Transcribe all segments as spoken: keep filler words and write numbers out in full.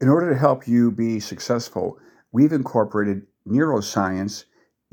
In order to help you be successful, we've incorporated neuroscience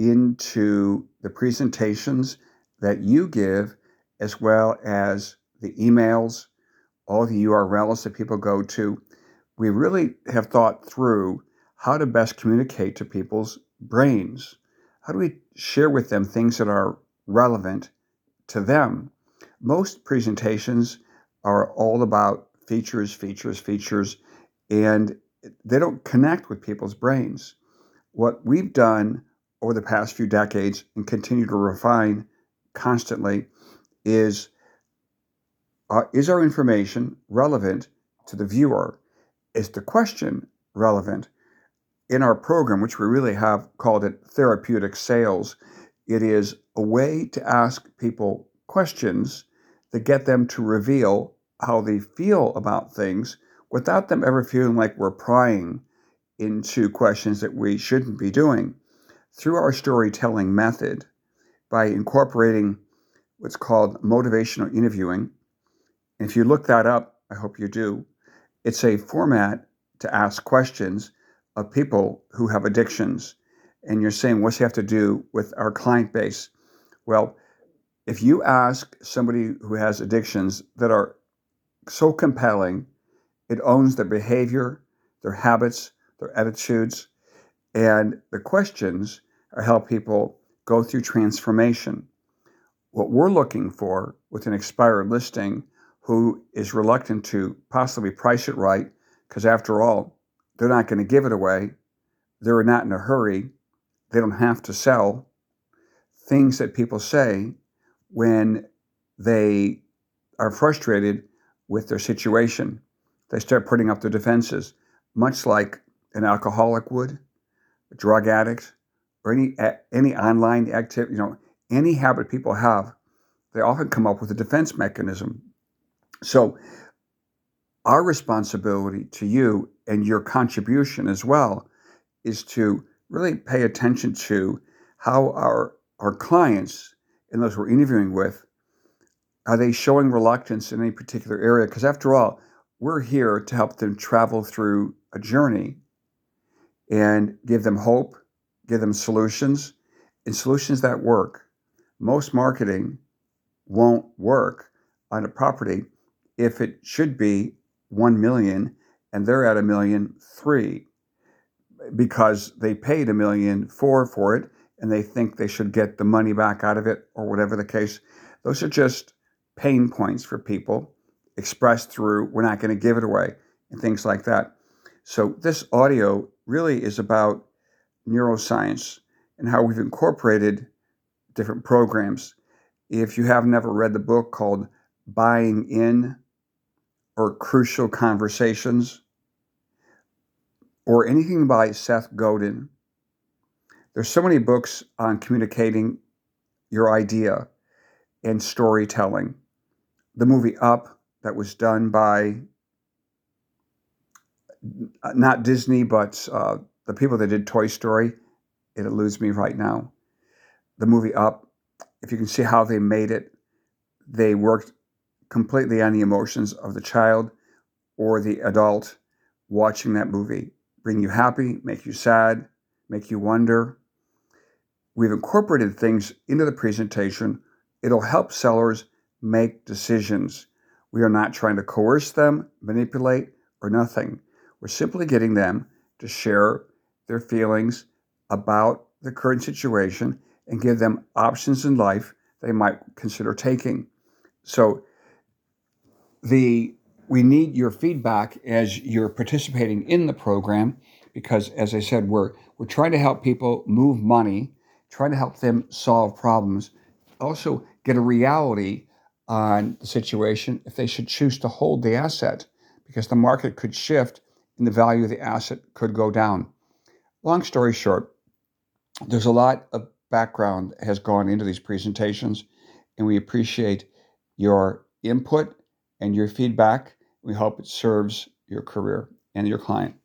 into the presentations that you give, as well as the emails, all the U R Ls that people go to. We really have thought through how to best communicate to people's brains. How do we share with them things that are relevant to them? Most presentations are all about features, features, features, and they don't connect with people's brains. What we've done over the past few decades and continue to refine constantly is uh, is our information relevant to the viewer? Is the question relevant? In our program, which we really have called it therapeutic sales, it is a way to ask people questions that get them to reveal how they feel about things without them ever feeling like we're prying into questions that we shouldn't be doing. Through our storytelling method, by incorporating what's called motivational interviewing, and if you look that up, I hope you do, it's a format to ask questions of people who have addictions. And you're saying, what's it have to do with our client base? Well, if you ask somebody who has addictions that are so compelling, it owns their behavior, their habits, their attitudes, and the questions are help people go through transformation. What we're looking for with an expired listing who is reluctant to possibly price it right, because after all, they're not going to give it away. They're not in a hurry. They don't have to sell. Things that people say when they are frustrated with their situation. They start putting up their defenses, much like an alcoholic would, a drug addict, or any any online activity, you know, any habit people have, they often come up with a defense mechanism. So our responsibility to you and your contribution as well is to really pay attention to how our our clients and those we're interviewing with, are they showing reluctance in any particular area? Because after all, we're here to help them travel through a journey and give them hope, give them solutions, and solutions that work. Most marketing won't work on a property if it should be one million and they're at a million three because they paid a million four for it and they think they should get the money back out of it or whatever the case. Those are just pain points for people expressed through we're not going to give it away and things like that. So this audio really is about neuroscience and how we've incorporated different programs. If you have never read the book called Buying In or Crucial Conversations or anything by Seth Godin, there's so many books on communicating your idea and storytelling. The movie Up, that was done by not Disney, but uh, the people that did Toy Story, it eludes me right now. The movie Up, if you can see how they made it, they worked completely on the emotions of the child or the adult watching that movie. Bring you happy, make you sad, make you wonder. We've incorporated things into the presentation. It'll help sellers make decisions. We are not trying to coerce them, manipulate, or nothing. We're simply getting them to share their feelings about the current situation and give them options in life they might consider taking. So the we need your feedback as you're participating in the program because, as I said, we're we're trying to help people move money, trying to help them solve problems, also get a reality on the situation if they should choose to hold the asset because the market could shift and the value of the asset could go down. Long story short, there's a lot of background has gone into these presentations, and we appreciate your input and your feedback. We hope it serves your career and your client.